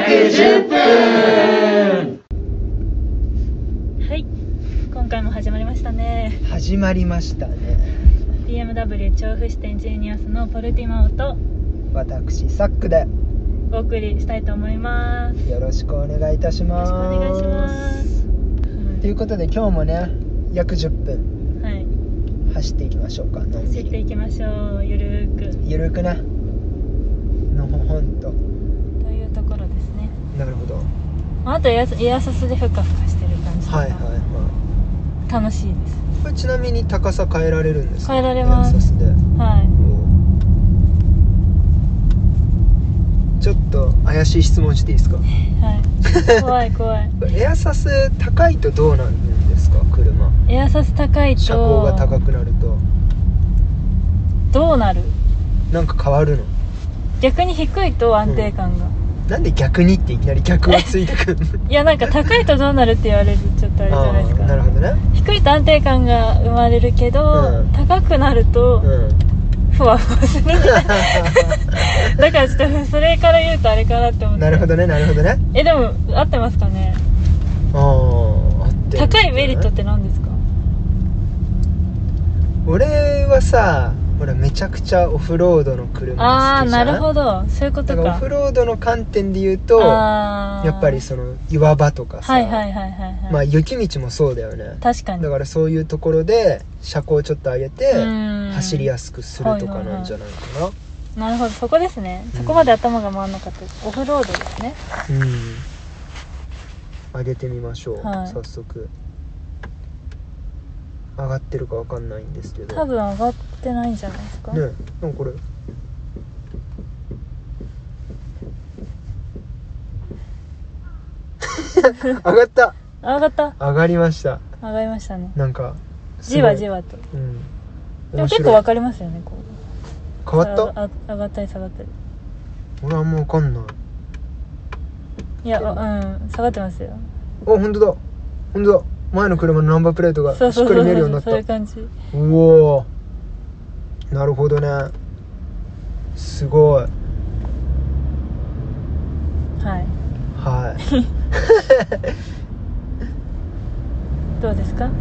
110分。 はい、今回も始まりましたね。 始まりましたね。 BMW 調布支店ジーニアスのポルティマオと私サックでお送りしたいと思います。 よろしくお願いいたしよろします。 くお願いします。 ということで今日もね約10分はい、 走っていきましょうか。のんび走ってりいきましょう。ゆるーくゆるくなのほほんと。 というところですね。 なるほど。 あとエアサスでふかふかしてる感じとか、 はいはいは楽しいです。 い。これちなみに高さ変えられるんですか？ 変えられます。 エアサスで。 はちょっと怪しい質問していいですか？ いはい怖い怖い。 エアサス高いとどうなるんですか？車エアサス高いと車高が高くなるとどうなる？ なんか変わるの？ 逆に低いと安定感が、 なんで逆にっていきなり逆がついてくるの？ いやなんか高いとどうなるって言われるとちょっとあれじゃないですか。 なるほどね。 低いと安定感が生まれるけど、高くなるとふわふわするみたいなだからちょっとそれから言うとあれかなって思って。 なるほどねなるほどね。 でも合ってますかね？ 合ってる。 高いメリットって何ですか？ 俺はさ、ほらめちゃくちゃオフロードの車好きじゃん。 なるほど、そういうことか。 だからオフロードの観点で言うとやっぱりその岩場とかさ、 はいはいはいはいはい、 まあ雪道もそうだよね。 確かに。 だからそういうところで車高をちょっと上げて走りやすすくするとかなんじゃないかな。 なるほど、そこですね。そこまで頭が回んなかったです。オフロードですね。 上げてみましょう、 はい、 早速。上がってるかわかんないんですけど、 多分上がってないんじゃないですかね。 でもこれ上がった。 上がった。 上がりました。 上がりましたね。 なんかじわじわと、でも結構わかりますよね。こう変わった？ 上がったり下がったり。 俺はもうわかんない。 いや、下がってますよ。 本当だ本当だ。前の車のナンバープレートがしっかり見えるようになった。 そういう感じ。 うおー、なるほどね。すごい。 はいはいどうですか？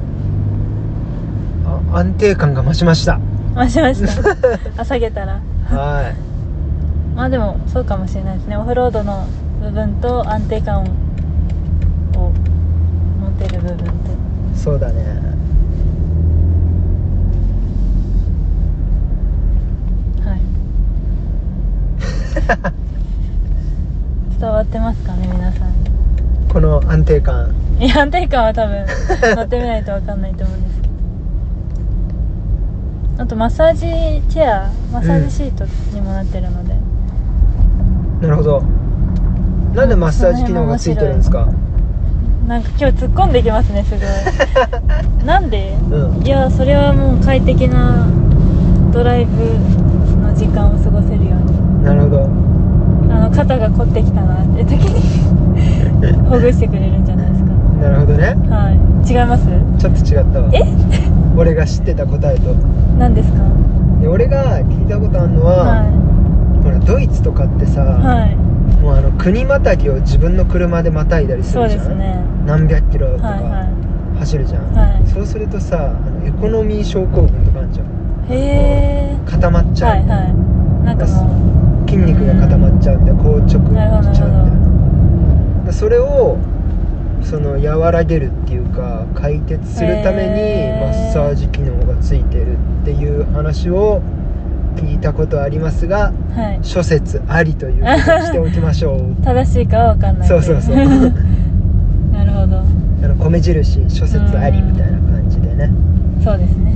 安定感が増しました。 増しました下げたらはいまあでもそうかもしれないですね。オフロードの部分と安定感を持てる部分と。 そうだね。 はい伝わってますかね皆さん。 この安定感。 いや安定感は多分乗ってみないと分かんないと思うんですけどあとマッサージチェア、マッサージシートにもなってるので、 なるほど。なんでマッサージ機能がついてるんですか？ なんか今日突っ込んできますねすごいなんで、いやそれはもう快適なドライブの時間を過ごせるように。 なるほど。 肩が凝ってきたなって時にほぐしてくれるんじゃないですか。 なるほどね。 はい。違います？ ちょっと違ったわ。俺が知ってた答えと。 何ですか？ 俺が聞いたことあるのは、ほらドイツとかってさ、もう国またぎを自分の車でまたいだりするじゃん。そうですね。何百キロとか走るじゃん。そうするとさ、エコノミー症候群とかあるじゃん。へー。固まっちゃう。なんかもう筋肉が固まっちゃうんで硬直しちゃうみたいな。それを和らげるっていうか解決するためにマッサージ機能がついてるっていう話を聞いたことありますが、諸説ありということにしておきましょう正しいかは分かんない。そうなるほど。 米印諸説ありみたいな感じでね。 そうですね。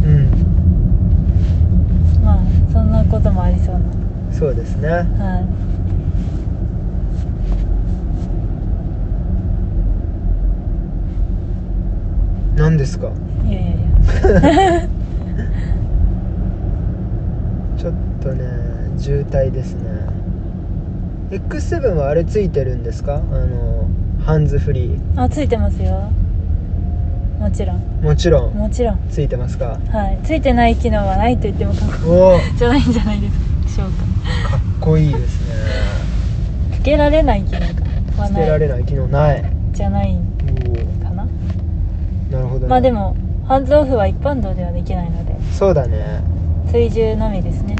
まあそんなこともありそうな。 そうですね。何ですか？ いやいやいやちょっとね渋滞ですね。 X7 はあれついてるんですか？ハンズフリー。 ついてますよ。もちろんもちろんもちろんついてますか？ はい。ついてない機能はないと言っても過言じゃないんじゃないでしょうか。 かっこいいですね。 かけられない機能か。 捨てられない機能ないじゃないかな。 なるほどね。 まあでもハンズオフは一般道ではできないので、 そうだね、 追従のみですね。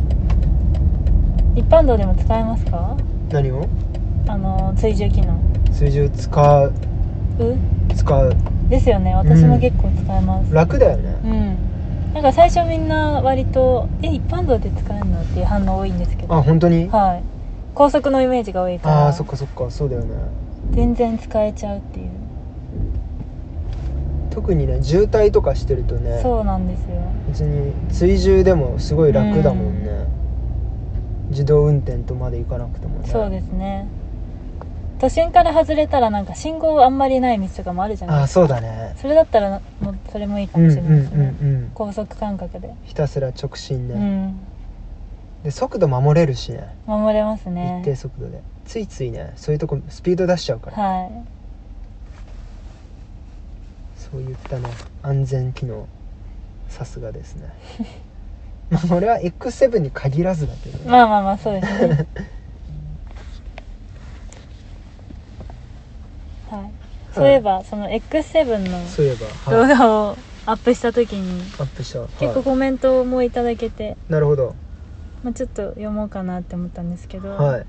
一般道でも使えますか？ 何を？ 追従機能。 追従使うですよね。私も結構使えます、 楽だよね。 なんか最初みんな割と一般道で使えるのっていう反応多いんですけど。 あ、本当に？ はい。高速のイメージが多いから。 あ、そっかそっか、そうだよね。 全然使えちゃうっていう。 特にね、渋滞とかしてるとね。 そうなんですよ。 別に追従でもすごい楽だもんね、自動運転とまで行かなくてもね。 そうですね。都心から外れたらなんか信号あんまりない道とかもあるじゃないですか。 そうだね。 それだったらそれもいいかもしれないですね、高速感覚でひたすら直進ね、で速度守れるしね。 守れますね。 一定速度でついついね、そういうとこスピード出しちゃうから、 はい。 そういったね安全機能、さすがですねまあ俺は X7 に限らずだけどね。 まあそうですねはい、そういえばその X7 の動画をアップした時に結構コメントもいただけて、 なるほど、 ちょっと読もうかなって思ったんですけど、 はい、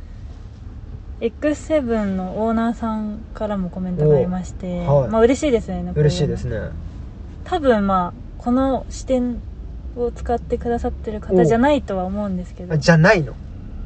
X7 のオーナーさんからもコメントがありまして、嬉しいですね。 嬉しいですね。 多分この視点を使ってくださってる方じゃないとは思うんですけど。 じゃないの？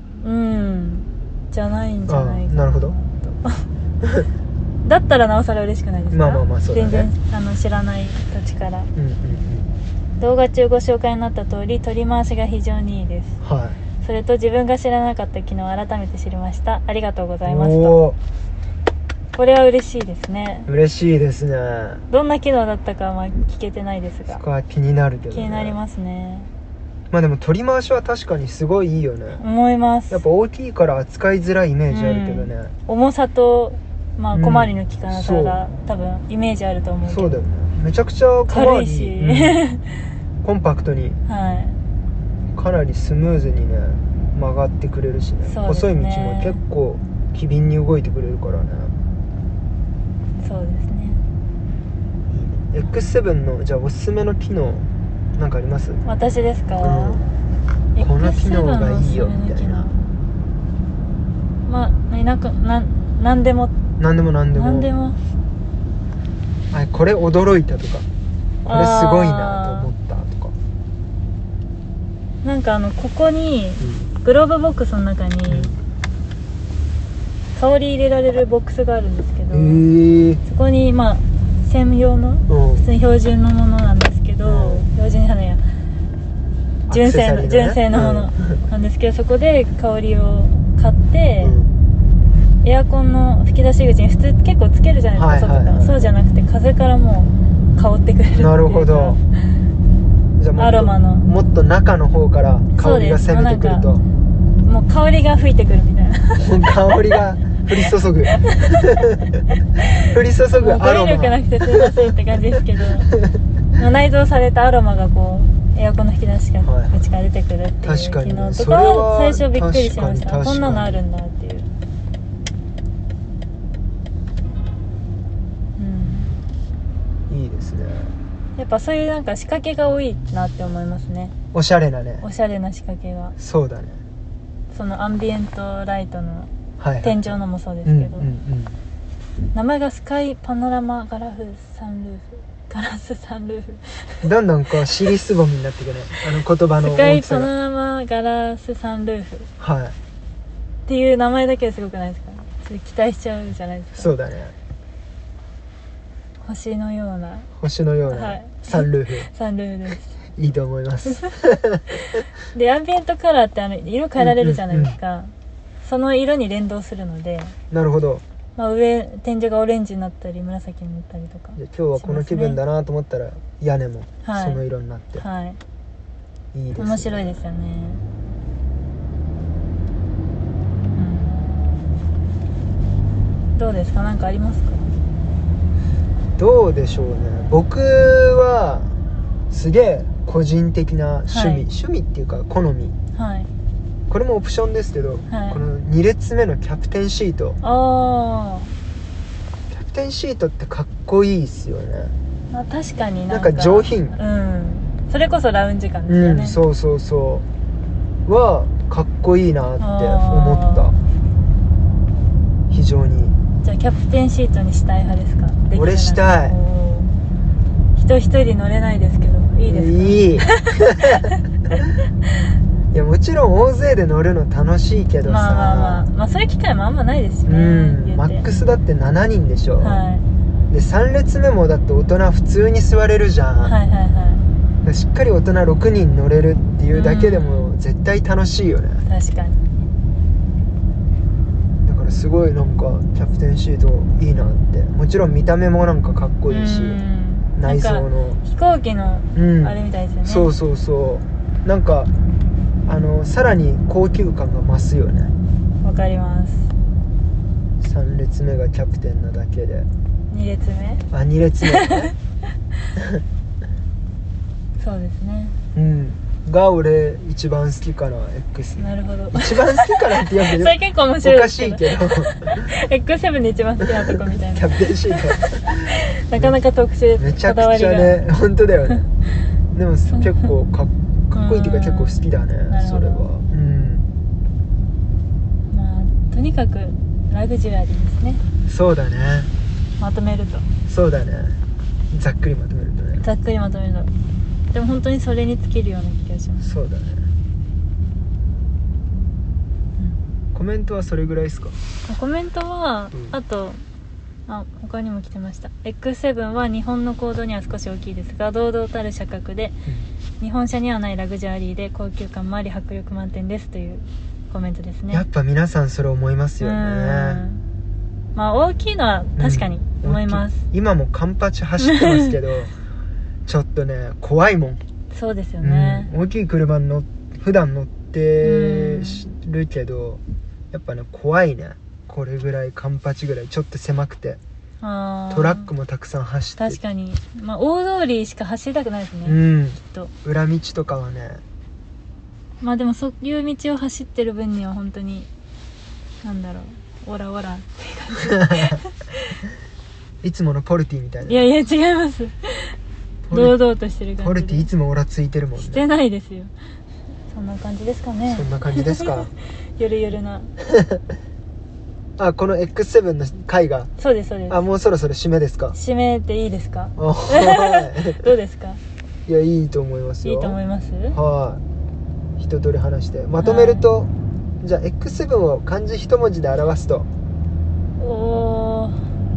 じゃないんじゃないかな。 なるほどだったらなおさら嬉しくないですか？ そうだね。 全然知らない土地から、動画中ご紹介になった通り取り回しが非常にいいです。それと自分が知らなかった機能を改めて知りました。ありがとうございますと。これは嬉しいですね。 嬉しいですね。 どんな機能だったかは聞けてないですが、 そこは気になるけどね。 気になりますね。 でも取り回しは確かにすごいいいよね。 思います。 やっぱ大きいから扱いづらいイメージあるけどね、 重さと小回りの利かなさが多分イメージあると思うけど、 そうだよね。めちゃくちゃ軽いし、 コンパクトに、かなりスムーズにね曲がってくれるしね、細い道も結構機敏に動いてくれるからね。 そうですね。 いいね。 X7 のじゃあおすすめの機能なんかあります？ 私ですか？ この機能がいいよみたいな。 何でもこれ驚いたとか、これすごいなと思ったとか。 なんかここにグローブボックスの中に香り入れられるボックスがあるんですけど、そこに専用の普通に標準のものなんですけど、標準じゃないや、純正のものなんですけど、そこで香りを買って、エアコンの吹き出し口に普通結構つけるじゃないですか、外から。そうじゃなくて風からもう香ってくれるっていうか。 なるほど。じゃあアロマのもっと中の方から香りが攻めてくると、 もう香りが吹いてくるみたいな香りが降り注ぐ降り注ぐアロマ。語彙力なくてすいませんって感じですけど内蔵されたアロマがエアコンの吹き出し口から出てくるっていう機能とかは最初びっくりしました。こんなのあるんだっていう。 いいですね。 やっぱそういう仕掛けが多いなって思いますね。 おしゃれなね。 おしゃれな仕掛けが。 そうだね。 そのアンビエントライトの天井のもそうですけど、名前がスカイパノラマガラスサンルーフだんだん尻すぼみになってくるね、言葉の大きさが。スカイパノラマガラスサンルーフっていう名前だけですごくないですか？それ期待しちゃうじゃないですか。 そうだね。 星のようなサンルーフサンルーフです。 いいと思いますでアンビエントカラーって色変えられるじゃないですか、その色に連動するので。 なるほど。 天井がオレンジになったり紫になったりとか、 今日はこの気分だなと思ったら屋根もその色になって、いいですね。 面白いですよね。どうですか？何かありますか？ どうでしょうね。僕はすげえ個人的な趣味っていうか好みこれもオプションですけど、 はい、 この2列目のキャプテンシート、 あキャプテンシートってかっこいいっすよね。 あ、確かになんか上品、 うん、それこそラウンジ感ですよね、 そうそうそうはかっこいいなって思った。非常に。 じゃあキャプテンシートにしたい派ですか？ 俺したい。 人一人乗れないですけどいいですか？ いいいやもちろん大勢で乗るの楽しいけどさ、 まあそういう機会もあんまないですしね、 マックスだって7人でしょ、 はい、 で3列目もだって大人普通に座れるじゃん、 はいはいはい、 しっかり大人6人乗れるっていうだけでも絶対楽しいよね、 確かに。 だからすごいなんかキャプテンシートいいなって。もちろん見た目もなんかかっこいいし、内装の飛行機のあれみたいですよね、 そうそうそう、なんかさらに高級感が増すよね。 わかります。 3列目がキャプテンなだけで。 2列目、 あ、2列目ねそうですね、 が俺一番好きかな、 X。 なるほど、 一番好きかなって言うけどそれ結構面白いですけど、 おかしいけど X7 で一番好きなとこみたいなキャプテンシートなかなか特殊、 めちゃくちゃね、本当だよねでも結構かっこいいっていうか結構好きだね、それは。 まあとにかくラグジュアリーですね。 そうだね、 まとめると。 そうだね、ざっくりまとめるとね。 ざっくりまとめるとでも本当にそれに尽きるような気がします。 そうだね、コメントはそれぐらいですか？ コメントは、あと他にも来てました。 X7 は日本の行動には少し大きいですが堂々たる車格で、日本車にはないラグジュアリーで高級感もあり迫力満点ですというコメントですね。 やっぱ皆さんそれ思いますよね。 まあ大きいのは確かに思います、 今もカンパチ走ってますけどちょっとね怖いもん。 そうですよね、 大きい車に普段乗ってるけど、やっぱね怖いね。これぐらいカンパチぐらいちょっと狭くて、トラックもたくさん走って、 確かに、まあ、大通りしか走りたくないですね、きっと裏道とかはね。 まあでもそういう道を走ってる分には本当になんだろう、オラオラって感じいつものポルティみたいな。 いやいや違います、堂々としてる感じで。 ポルティいつもオラついてるもんね。 してないですよ。そんな感じですかね。 そんな感じですかゆるゆるなあ、この X7 の回が。 そうですそうです。 あ、もうそろそろ締めですか？ 締めていいですか？どうですか？ いや、いいと思いますよ。 いいと思います。 はい、一通り話してまとめると、じゃあ X7 を漢字一文字で表すと。 お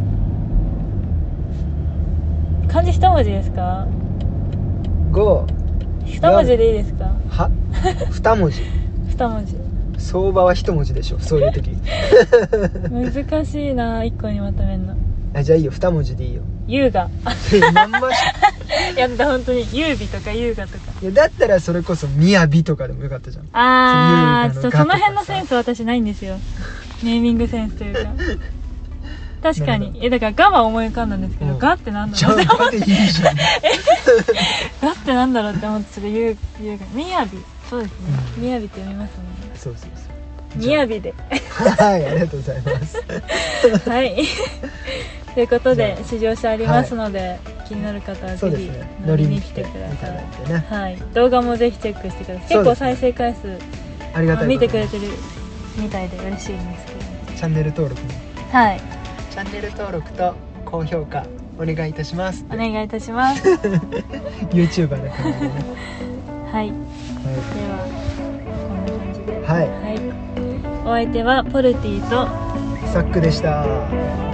ー、漢字一文字ですか？5、二文字でいいですか？ は二文字二文字。 相場は一文字でしょ、そういう時難しいな、一個にまとめるの。 あ、じゃあいいよ、二文字でいいよ。 優雅まんましいやだ、本当に優美とか優雅とか。 いやだったらそれこそ雅とかでもよかったじゃん。 その辺のセンス私ないんですよ、ネーミングセンスというか確かに。だから「が」は思い浮かんだんですけど「が」ってなんだろう。 じゃあ「が」でいいじゃんがってなんだろうって思って、ちょっと優雅、雅。そうですね、雅って読みますね。 そうそうそう、 雅ではい、ありがとうございますはいということで試乗車ありますので、気になる方はぜひ乗りに来てください、ね。はい、動画もぜひチェックしてください。結構再生回数ありがたい、 見てくれてるみたいで嬉しいんですけど、 チャンネル登録も、 はい、 チャンネル登録と高評価お願いいたします。 お願いいたします YouTuber だからねはい、ではこんな感じで、はい、お相手はポルティとサックでした。